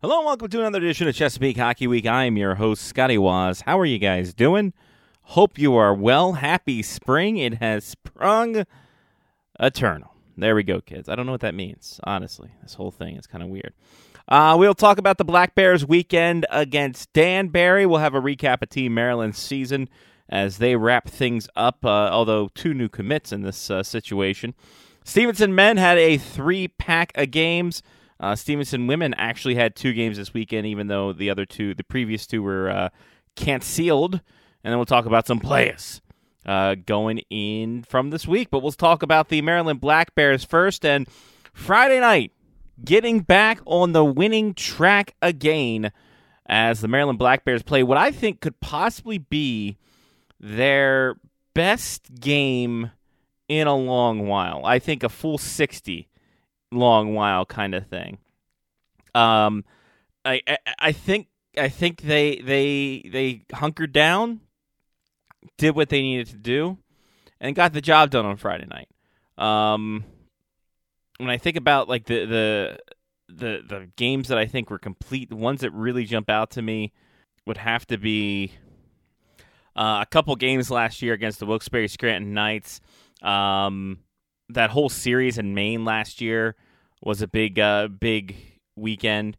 Hello and welcome to another edition of Chesapeake Hockey Week. I am your host, Scotty Waz. How are you guys doing? Hope you are well. Happy spring. It has sprung eternal. There we go, kids. I don't know what that means, honestly. This whole thing is kind of weird. We'll talk about the Black Bears weekend against Danbury. We'll have a recap of Team Maryland's season as they wrap things up, although two new commits in this situation. Stevenson men had a 3-pack of games. Stevenson women actually had 2 games this weekend, even though the previous 2 were canceled. And then we'll talk about some players going in from this week. But we'll talk about the Maryland Black Bears first. And Friday night, getting back on the winning track again as the Maryland Black Bears play what I think could possibly be their best game in a long while. I think a full 60 long while kind of thing. I think they hunkered down, did what they needed to do, and got the job done on Friday night. When I think about like the games that I think were complete, the ones that really jump out to me would have to be a couple games last year against the Wilkes-Barre Scranton Knights. That whole series in Maine last year was a big weekend.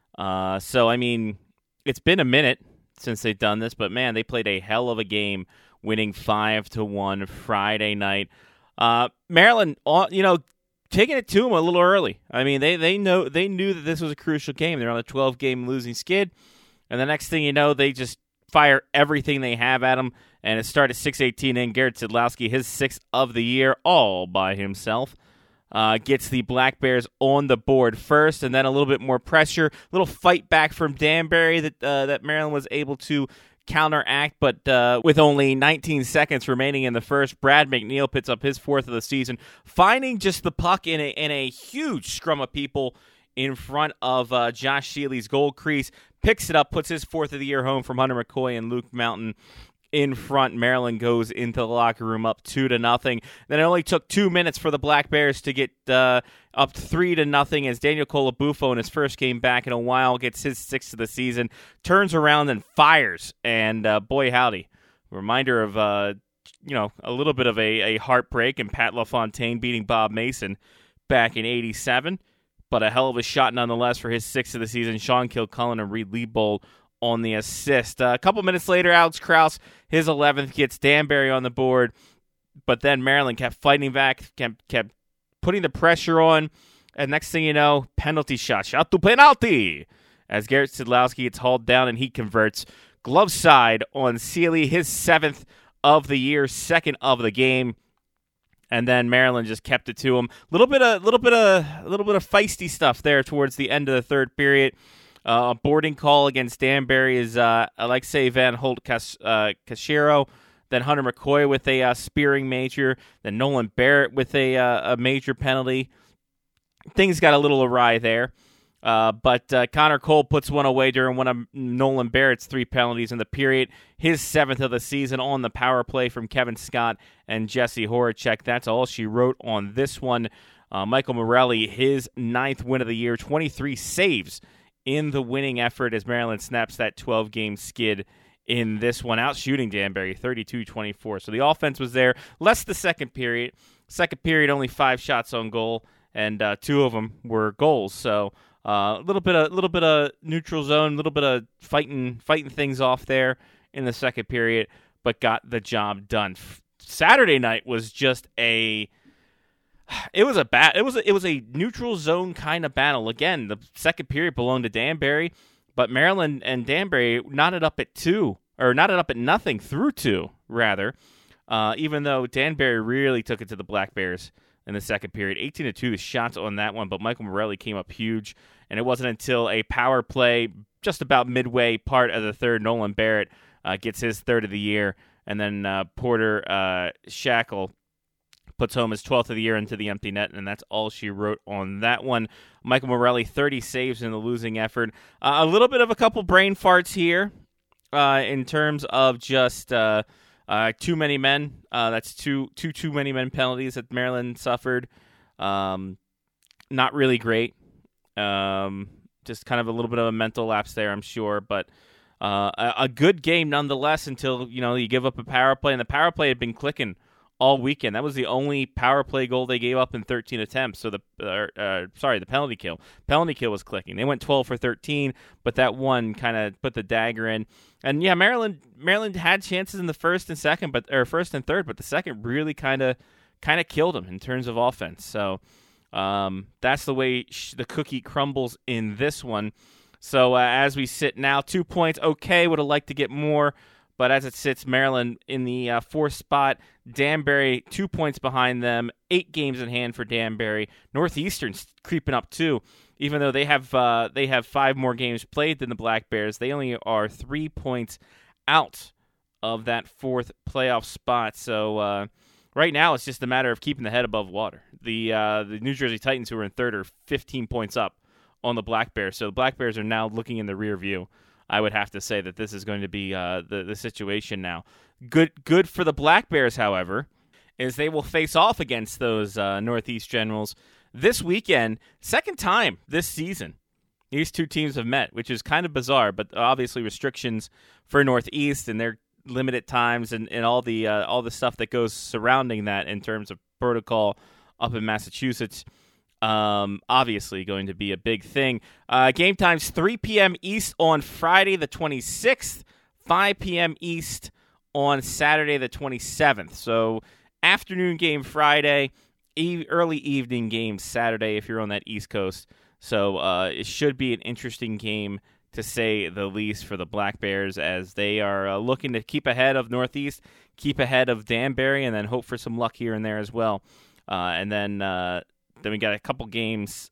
So, I mean, it's been a minute since they've done this, but, man, they played a hell of a game winning 5-1 Friday night. Maryland, taking it to them a little early. I mean, they knew that this was a crucial game. They're on a 12-game losing skid, and the next thing you know, they just fire everything they have at them. And it started 6:18 in. Garrett Sidlowski, his 6th of the year, all by himself. Gets the Black Bears on the board first, and then a little bit more pressure. A little fight back from Danbury that Maryland was able to counteract. But with only 19 seconds remaining in the first, Brad McNeil picks up his 4th of the season, finding just the puck in a huge scrum of people in front of Josh Shealy's goal crease. Picks it up, puts his 4th of the year home from Hunter McCoy and Luke Mountain. In front, Maryland goes into the locker room up 2-0. Then it only took 2 minutes for the Black Bears to get up 3-0 as Daniel Colabufo in his first game back in a while gets his 6th of the season, turns around and fires. And boy howdy, reminder of a little bit of a heartbreak and Pat LaFontaine beating Bob Mason back in '87, but a hell of a shot nonetheless for his 6th of the season. Sean Kilcullen and Reed Liebold on the assist. A couple minutes later, Alex Krause, his 11th, gets Danbury on the board, but then Maryland kept fighting back, kept putting the pressure on, and next thing you know, penalty shot to penalty, as Garrett Sidlowski gets hauled down and he converts. Glove side on Sealy, his 7th of the year, 2nd of the game, and then Maryland just kept it to him. A little bit of feisty stuff there towards the end of the third period. A boarding call against Danbury is Alexei Van Holt Cachero. Then Hunter McCoy with a spearing major. Then Nolan Barrett with a major penalty. Things got a little awry there. But Connor Cole puts one away during one of Nolan Barrett's 3 penalties in the period. His 7th of the season on the power play from Kevin Scott and Jesse Horacek. That's all she wrote on this one. Michael Morelli, his 9th win of the year. 23 saves in the winning effort as Maryland snaps that 12-game skid in this one, out shooting Danbury 32-24. So the offense was there. Less the second period. Second period, only 5 shots on goal, and 2 of them were goals. So a little bit of neutral zone, a little bit of fighting things off there in the second period, but got the job done. Saturday night was just It was a neutral zone kind of battle. Again, the second period belonged to Danbury, but Maryland and Danbury knotted up at 0 through 2, rather. Even though Danbury really took it to the Black Bears in the second period. 18-2 the shots on that one, but Michael Morelli came up huge, and it wasn't until a power play just about midway part of the third, Nolan Barrett gets his 3rd of the year, and then Porter Shackle puts home his 12th of the year into the empty net, and that's all she wrote on that one. Michael Morelli, 30 saves in the losing effort. A little bit of a couple brain farts here in terms of just too many men. That's too many men penalties that Maryland suffered. Not really great. just kind of a little bit of a mental lapse there, I'm sure. But a good game nonetheless until, you give up a power play. And the power play had been clicking all weekend. That was the only power play goal they gave up in 13 attempts. So the penalty kill. Penalty kill was clicking. They went 12 for 13, but that one kind of put the dagger in. And yeah, Maryland had chances in the first and third, but the second really kind of killed them in terms of offense. So that's the way the cookie crumbles in this one. So as we sit now, 2 points. Okay, would have liked to get more. But as it sits, Maryland in the fourth spot. Danbury 2 points behind them. 8 games in hand for Danbury. Northeastern's creeping up too, even though they have 5 more games played than the Black Bears. They only are 3 points out of that fourth playoff spot. So right now, it's just a matter of keeping the head above water. The New Jersey Titans, who are in third, are 15 points up on the Black Bears. So the Black Bears are now looking in the rear view. I would have to say that this is going to be the situation now. Good for the Black Bears, however, is they will face off against those Northeast Generals this weekend. Second time this season these two teams have met, which is kind of bizarre, but obviously restrictions for Northeast and their limited times and all the stuff that goes surrounding that in terms of protocol up in Massachusetts. Obviously going to be a big thing. Game times 3 p.m. East on Friday the 26th, 5 p.m. East on Saturday the 27th. So afternoon game Friday, early evening game Saturday if you're on that East Coast. So it should be an interesting game to say the least for the Black Bears as they are looking to keep ahead of Northeast, keep ahead of Danbury, and then hope for some luck here and there as well. And then we got a couple games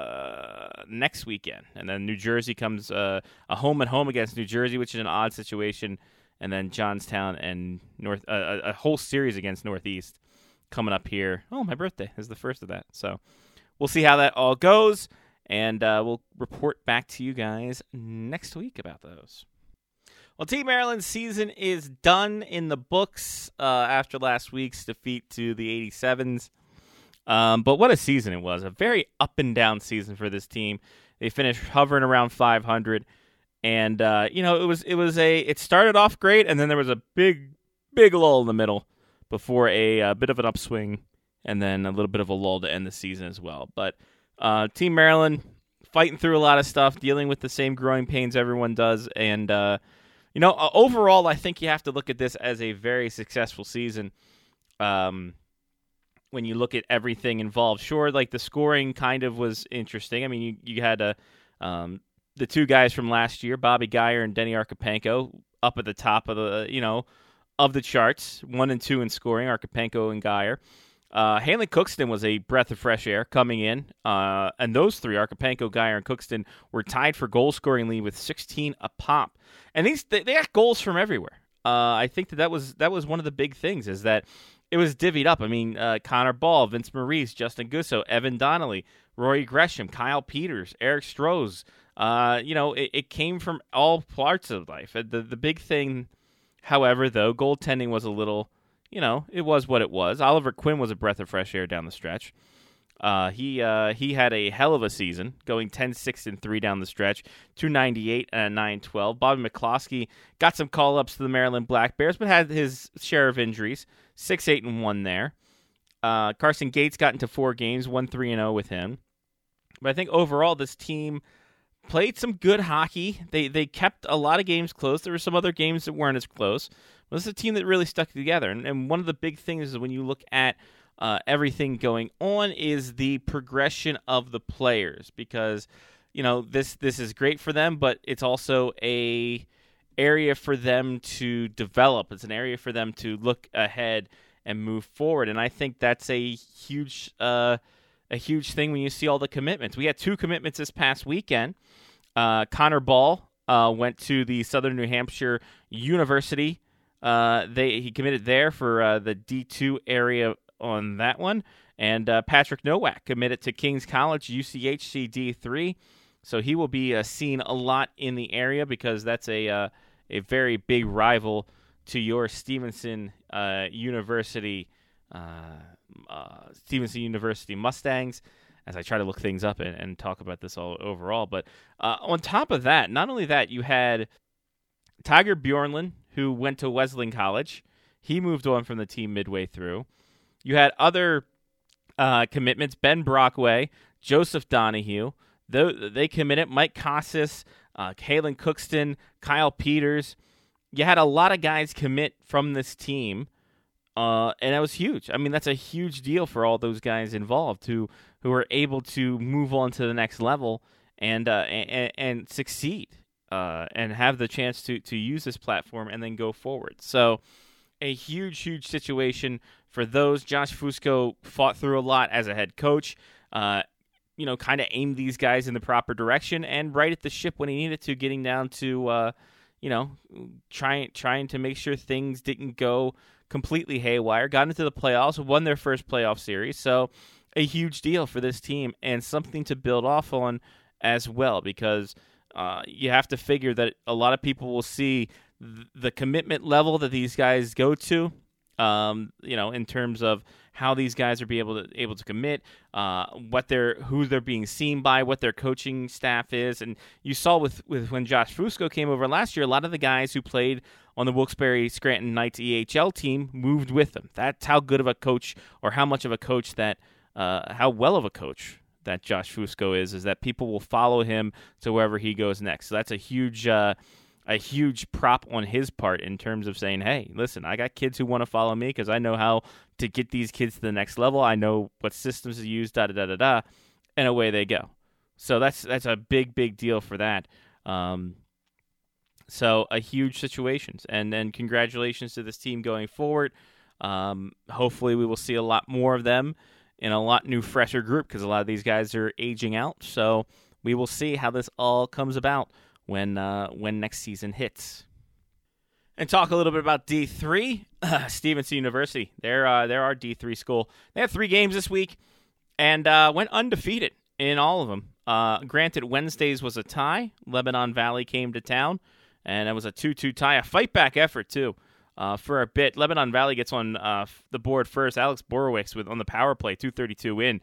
next weekend. And then New Jersey comes a home-and-home against New Jersey, which is an odd situation. And then Johnstown and a whole series against Northeast coming up here. Oh, my birthday is the first of that. So we'll see how that all goes. And we'll report back to you guys next week about those. Well, Team Maryland's season is done in the books after last week's defeat to the 87s. But what a season it was. A very up and down season for this team. They finished hovering around 500. And, it started off great, and then there was a big lull in the middle before a bit of an upswing, and then a little bit of a lull to end the season as well. But Team Maryland fighting through a lot of stuff, dealing with the same growing pains everyone does. And, overall, I think you have to look at this as a very successful season. When you look at everything involved, sure, like the scoring kind of was interesting. I mean, you had the two guys from last year, Bobby Geyer and Denny Archipenko, up at the top of the charts, 1 and 2 in scoring, Archipenko and Geyer. Hanley Cookston was a breath of fresh air coming in, and those three, Archipenko, Geyer, and Cookston, were tied for goal scoring lead with 16 apiece. And they got goals from everywhere. I think that was one of the big things is that it was divvied up. I mean, Connor Ball, Vince Maurice, Justin Gusso, Evan Donnelly, Rory Gresham, Kyle Peters, Eric Strohs. It came from all parts of life. The big thing, however, though, goaltending was a little, it was what it was. Oliver Quinn was a breath of fresh air down the stretch. He had a hell of a season, going 10-6-3 down the stretch, 298 and a 912. Bobby McCloskey got some call-ups to the Maryland Black Bears, but had his share of injuries, 6-8-1 there. Carson Gates got into 4 games, 1-3-0 with him. But I think overall this team played some good hockey. They kept a lot of games close. There were some other games that weren't as close. But this is a team that really stuck together. And one of the big things is when you look at everything going on is the progression of the players because, this is great for them, but it's also a area for them to develop. It's an area for them to look ahead and move forward. And I think that's a huge thing when you see all the commitments. We had 2 commitments this past weekend. Connor Ball went to the Southern New Hampshire University. He committed there for the D2 area on that one. And Patrick Nowak committed to King's College, UCHC D3. So he will be seen a lot in the area because that's a very big rival to your Stevenson University Mustangs. as I try to look things up and talk about this all overall. But on top of that, not only that, you had Tiger Bjornlund, who went to Wesleyan College. He moved on from the team midway through. You had other commitments, Ben Brockway, Joseph Donahue. They committed. Mike Casas, Kalen Cookston, Kyle Peters. You had a lot of guys commit from this team, and that was huge. I mean, that's a huge deal for all those guys involved who are able to move on to the next level and succeed and have the chance to use this platform and then go forward. So a huge situation for those. Josh Fusco fought through a lot as a head coach. Kind of aimed these guys in the proper direction and righted the ship when he needed to, getting down to, trying to make sure things didn't go completely haywire. Got into the playoffs, won their first playoff series. So a huge deal for this team and something to build off on as well, because you have to figure that a lot of people will see the commitment level that these guys go to, in terms of how these guys are able to commit, who they're being seen by, what their coaching staff is. And you saw with when Josh Fusco came over last year, a lot of the guys who played on the Wilkes-Barre Scranton Knights EHL team moved with them. That's how good of a coach, or how much of a coach that, how well of a coach that Josh Fusco is that people will follow him to wherever he goes next. So that's a huge prop on his part in terms of saying, hey, listen, I got kids who want to follow me because I know how to get these kids to the next level. I know what systems to use, and away they go. So that's a big deal for that. So a huge situation, and then congratulations to this team going forward. Hopefully we will see a lot more of them in a lot new, fresher group, because a lot of these guys are aging out. So we will see how this all comes about when next season hits. And talk a little bit about D3, Stevenson University. They're our D3 school. They had 3 games this week and went undefeated in all of them. Granted, Wednesdays was a tie. Lebanon Valley came to town, and it was a 2-2 tie, a fight-back effort, too, for a bit. Lebanon Valley gets on the board first. Alex Borowicz on the power play, 2:32 in,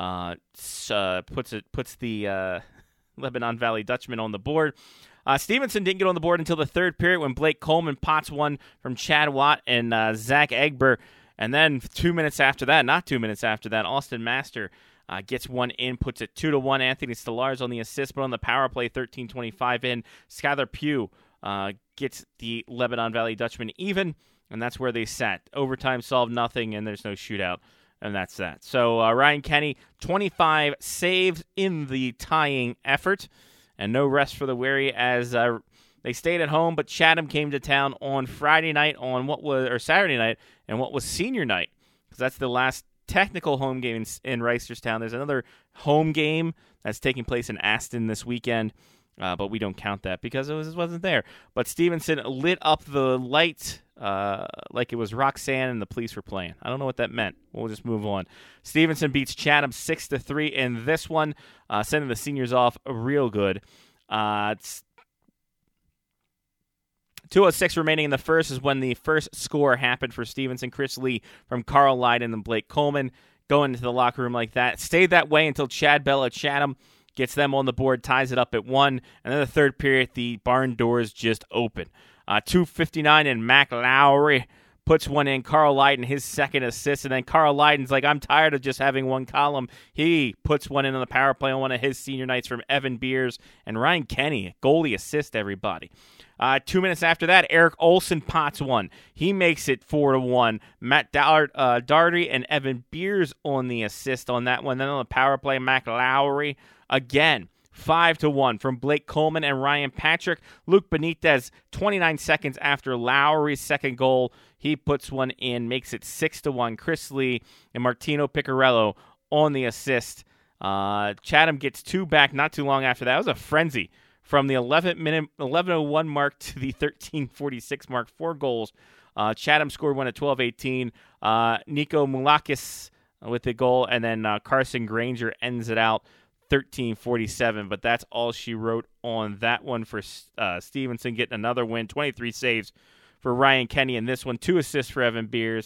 puts the Lebanon Valley Dutchman on the board. Stevenson didn't get on the board until the third period when Blake Coleman pots one from Chad Watt and Zach Egber. And then 2 minutes after that, Austin Master gets one in, puts it 2-1. Anthony Stellars on the assist, but on the power play, 13:25 in. Skylar Pugh gets the Lebanon Valley Dutchman even, and that's where they sat. Overtime solved nothing, and there's no shootout, and that's that. So Ryan Kenny, 25 saves in the tying effort, and no rest for the weary as they stayed at home, but Chatham came to town on Saturday night, and what was senior night, because that's the last technical home game in Reisterstown. There's another home game that's taking place in Aston this weekend, but we don't count that because it wasn't there. But Stevenson lit up the light like it was Roxanne and the Police were playing. I don't know what that meant. We'll just move on. Stevenson beats Chatham 6-3 in this one, sending the seniors off real good. It's 2:06 remaining in the first is when the first score happened for Stevenson. Chris Lee from Carl Lydon and Blake Coleman going into the locker room like that. Stayed that way until Chad Bell at Chatham gets them on the board, ties it up at 1. And then the third period, the barn doors just open. 2:59 and Mac Lowry puts one in. Carl Lydon, his second assist. And then Carl Lydon's like, I'm tired of just having one column. He puts one in on the power play on one of his senior nights from Evan Beers. And Ryan Kenny, goalie assist, everybody. 2 minutes after that, Eric Olson pots one. He makes it 4-1. Matt Daugherty and Evan Beers on the assist on that one. Then on the power play, Mac Lowry again. 5-1 from Blake Coleman and Ryan Patrick. Luke Benitez, 29 seconds after Lowry's second goal, he puts one in, makes it 6-1. Chris Lee and Martino Picarello on the assist. Chatham gets 2 back not too long after that. It was a frenzy from the 11:01 mark to the 13:46 mark. 4 goals. Chatham scored one at 12:18. Nico Mulakis with the goal, and then Carson Granger ends it out 13:47. But that's all she wrote on that one for Stevenson getting another win. 23 saves for Ryan Kenny in this one. 2 assists for Evan Beers.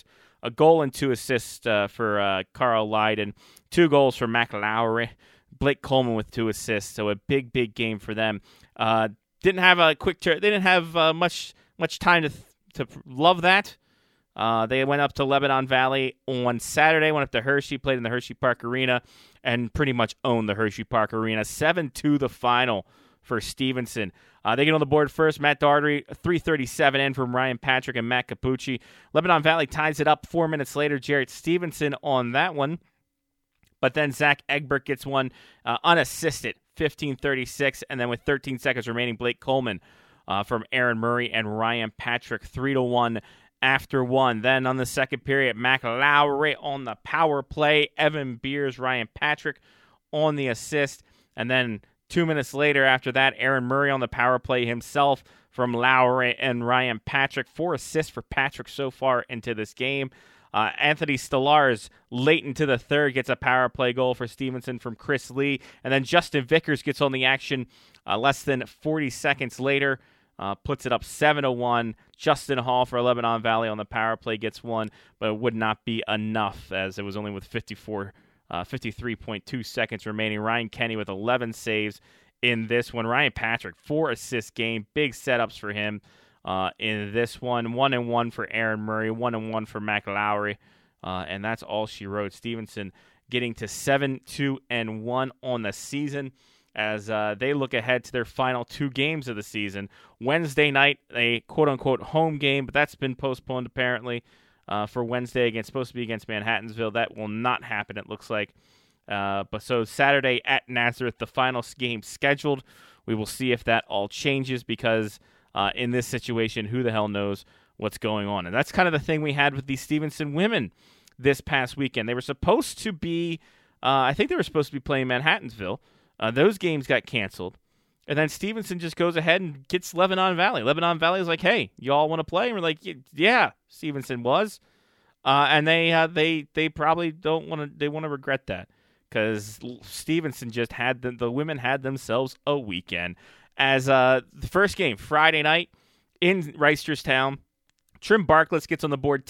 a goal and 2 assists for Carl Lydon, 2 goals for Mac Lowry, Blake Coleman with 2 assists. So a big, big game for them. Didn't have a quick turn. They didn't have much time to love that. They went up to Lebanon Valley on Saturday, went up to Hershey, played in the Hershey Park Arena, and pretty much owned the Hershey Park Arena. 7-2 the final for Stevenson. They get on the board first. Matt Daugherty, 3:37 in from Ryan Patrick and Matt Capucci. Lebanon Valley ties it up 4 minutes later. Jarrett Stevenson on that one. But then Zach Egbert gets one unassisted, 15:36. And then with 13 seconds remaining, Blake Coleman from Aaron Murray and Ryan Patrick, 3-1 after one. Then on the second period, Mac Lowry on the power play. Evan Beers, Ryan Patrick on the assist. And then 2 minutes later after that, Aaron Murray on the power play himself from Lowry and Ryan Patrick. 4 assists for Patrick so far into this game. Anthony Stallars, late into the third, gets a power play goal for Stevenson from Chris Lee. And then Justin Vickers gets on the action less than 40 seconds later. Puts it up 7-1. Justin Hall for Lebanon Valley on the power play gets one, but it would not be enough as it was only with 53.2 seconds remaining. Ryan Kenny with 11 saves in this one. Ryan Patrick, 4 assist game. Big setups for him in this one. 1-1 for Aaron Murray, 1-1 for Mac Lowry, and that's all she wrote. Stevenson getting to 7-2-1 on the season as they look ahead to their final 2 games of the season. Wednesday night, a quote-unquote home game, but that's been postponed apparently for Wednesday. Supposed to be against Manhattansville. That will not happen, it looks like. But so Saturday at Nazareth, the final game scheduled. We will see if that all changes because in this situation, who the hell knows what's going on. And that's kind of the thing we had with the Stevenson women this past weekend. They were supposed to be, I think they were supposed to be playing Manhattansville. Those games got canceled. And then Stevenson just goes ahead and gets Lebanon Valley. Lebanon Valley is like, hey, you all want to play? And we're like, yeah, Stevenson was. And they probably don't want to, they want to regret that because Stevenson just had the women had themselves a weekend. As the first game, Friday night in Reisterstown, Trim Barkless gets on the board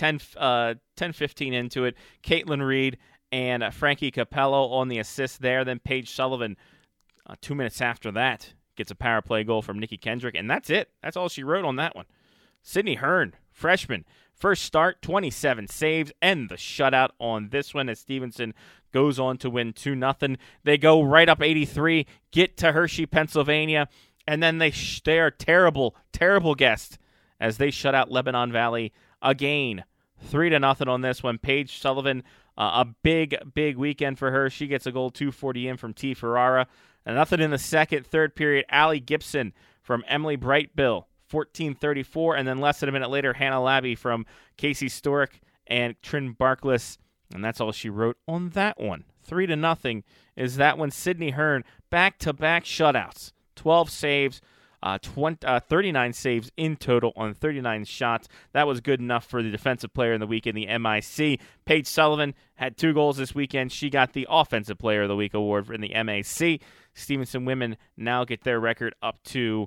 10-15 into it. Caitlin Reed and Frankie Capello on the assist there. Then Paige Sullivan, 2 minutes after that, gets a power play goal from Nikki Kendrick. And that's it. That's all she wrote on that one. Sydney Hearn, freshman, first start, 27 saves, and the shutout on this one as Stevenson goes on to win 2-0. They go right up 83, get to Hershey, Pennsylvania, and then they are terrible, terrible guests as they shut out Lebanon Valley again. 3-0 on this one. Paige Sullivan, a big, big weekend for her. She gets a goal, 240 in from T. Ferrara. And nothing in the second, third period. Allie Gibson from Emily Brightbill, 14:34. And then less than a minute later, Hannah Labby from Casey Storick and Trin Barkless. And that's all she wrote on that one. 3-0 is that one. Sydney Hearn, back-to-back shutouts. 12 saves, 39 saves in total on 39 shots. That was good enough for the defensive player in the week in the MIC. Paige Sullivan had 2 goals this weekend. She got the offensive player of the week award in the MAC. Stevenson women now get their record up to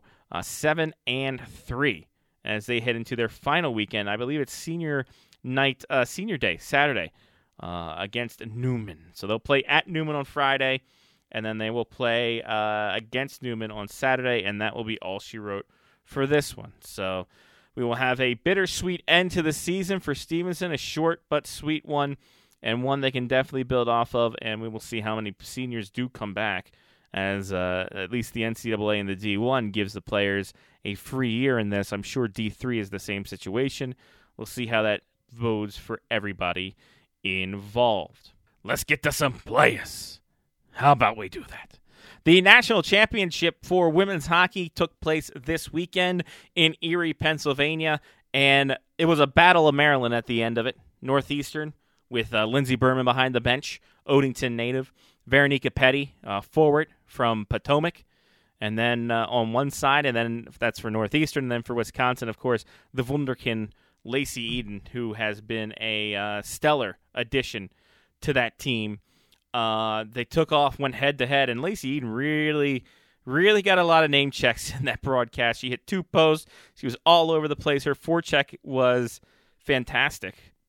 7-3 as they head into their final weekend. I believe it's senior day, Saturday, against Newman. So they'll play at Newman on Friday, and then they will play against Newman on Saturday, and that will be all she wrote for this one. So we will have a bittersweet end to the season for Stevenson, a short but sweet one, and one they can definitely build off of, and we will see how many seniors do come back, as at least the NCAA and the D1 gives the players a free year in this. I'm sure D3 is the same situation. We'll see how that bodes for everybody involved. Let's get to some players. How about we do that? The national championship for women's hockey took place this weekend in Erie, Pennsylvania, and it was a battle of Maryland at the end of it. Northeastern with Lindsey Berman behind the bench, Odenton native, Veronica Petty, forward from Potomac, and then on one side, and then that's for Northeastern, and then for Wisconsin, of course, the Wunderkind, Lacey Eden, who has been a stellar addition to that team. They took off, went head-to-head, and Lacey Eden really got a lot of name checks in that broadcast. She hit 2 posts. She was all over the place. Her forecheck was fantastic.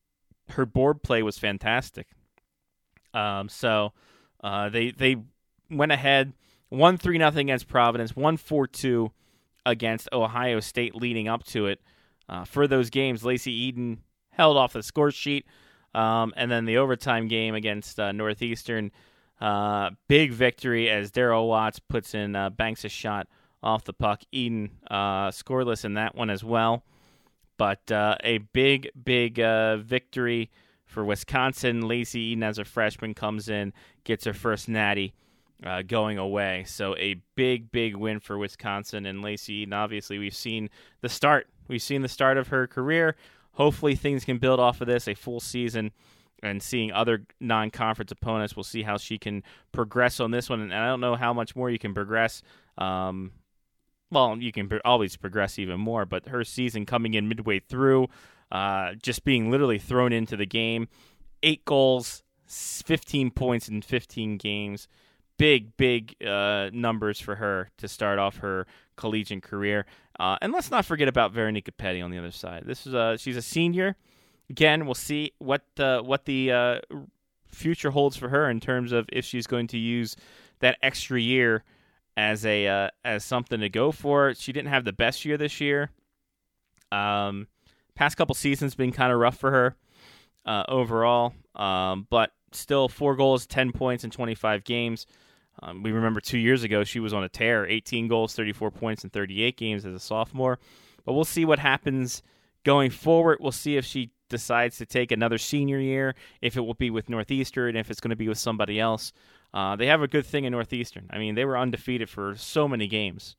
her board play was fantastic. So they went ahead, won 3-0 against Providence, won 4-2 against Ohio State leading up to it. For those games, Lacey Eden held off the score sheet, and then the overtime game against Northeastern, big victory as Darryl Watts puts in banks a shot off the puck. Eden scoreless in that one as well. But a big victory for Wisconsin. Lacey Eden, as a freshman, comes in, gets her first natty going away. So a big win for Wisconsin. And Lacey Eden, obviously, we've seen the start. We've seen the start of her career. Hopefully things can build off of this, a full season, and seeing other non-conference opponents. We'll see how she can progress on this one. And I don't know how much more you can progress. Well, you can always progress even more, but her season coming in midway through, just being literally thrown into the game. 8 goals, 15 points in 15 games. Big numbers for her to start off her collegiate career. And let's not forget about Veronica Petty on the other side. This is she's a senior. Again, we'll see what the future holds for her in terms of if she's going to use that extra year as something to go for. She didn't have the best year this year. Past couple seasons been kind of rough for her overall, but still 4 goals, 10 points in 25 games. We remember 2 years ago she was on a tear, 18 goals, 34 points in 38 games as a sophomore. But we'll see what happens going forward. We'll see if she decides to take another senior year, if it will be with Northeastern, if it's going to be with somebody else. They have a good thing in Northeastern. I mean, they were undefeated for so many games.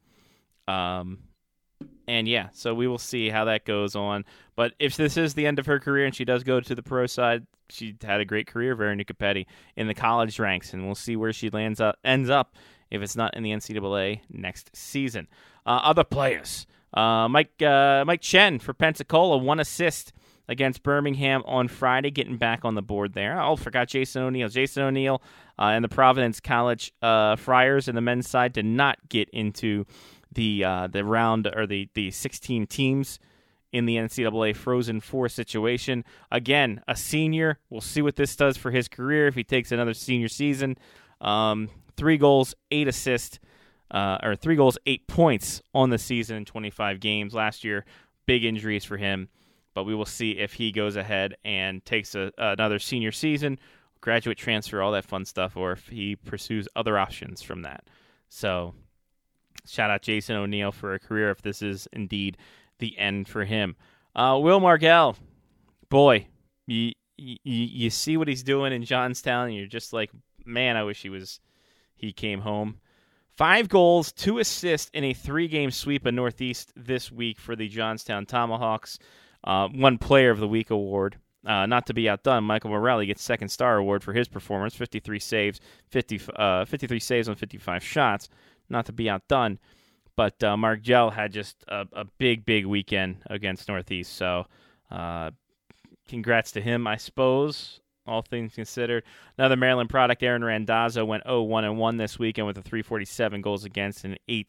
And yeah, so we will see how that goes on. But if this is the end of her career and she does go to the pro side, she had a great career, Veronica Petty, in the college ranks, and we'll see where she ends up if it's not in the NCAA next season. Other players, Mike Chen for Pensacola, 1 assist against Birmingham on Friday, getting back on the board there. Oh, forgot Jason O'Neill. Jason O'Neill and the Providence College Friars in the men's side did not get into the round, or the 16 teams in the NCAA Frozen Four situation. Again, a senior. We'll see what this does for his career if he takes another senior season. 3 goals, 8 assists, or 3 goals, 8 points on the season in 25 games. Last year, big injuries for him. But we will see if he goes ahead and takes another senior season, graduate transfer, all that fun stuff, or if he pursues other options from that. So shout out Jason O'Neill for a career if this is indeed the end for him. Will Margell, boy, you see what he's doing in Johnstown, and you're just like, man, I wish he came home. 5 goals, 2 assists in a 3-game sweep of Northeast this week for the Johnstown Tomahawks. 1 Player of the Week award. Not to be outdone, Michael Morelli gets 2nd Star Award for his performance. 53 saves, 53 saves on 55 shots. Not to be outdone. But Margell had just a big weekend against Northeast. So congrats to him, I suppose, all things considered. Another Maryland product, Aaron Randazzo, went 0-1-1 this weekend with a .347 goals against and an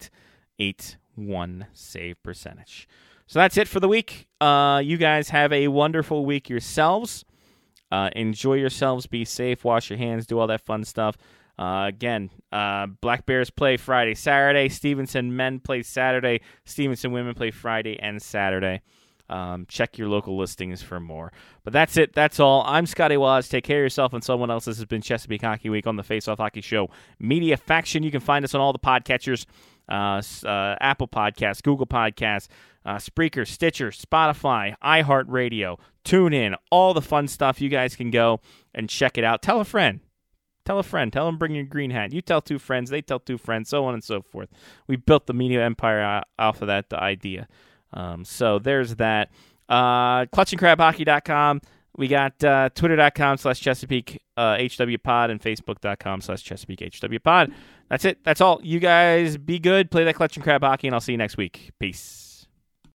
.881 save percentage. So that's it for the week. You guys have a wonderful week yourselves. Enjoy yourselves. Be safe. Wash your hands. Do all that fun stuff. Again, Black Bears play Friday, Saturday. Stevenson men play Saturday. Stevenson women play Friday and Saturday. Check your local listings for more. But that's it. That's all. I'm Scotty Waz. Take care of yourself and someone else. This has been Chesapeake Hockey Week on the Face Off Hockey Show Media Faction. You can find us on all the podcatchers, Apple Podcasts, Google Podcasts, Spreaker, Stitcher, Spotify, iHeartRadio, TuneIn, all the fun stuff. You guys can go and check it out. Tell a friend. Tell a friend. Tell them bring your green hat. You tell 2 friends. They tell 2 friends, so on and so forth. We built the media empire off of that idea. So there's that. ClutchandCrabHockey.com. We got Twitter.com/Chesapeake HWPod and Facebook.com/Chesapeake HWPod. That's it. That's all. You guys be good. Play that Clutch and Crab Hockey, and I'll see you next week. Peace.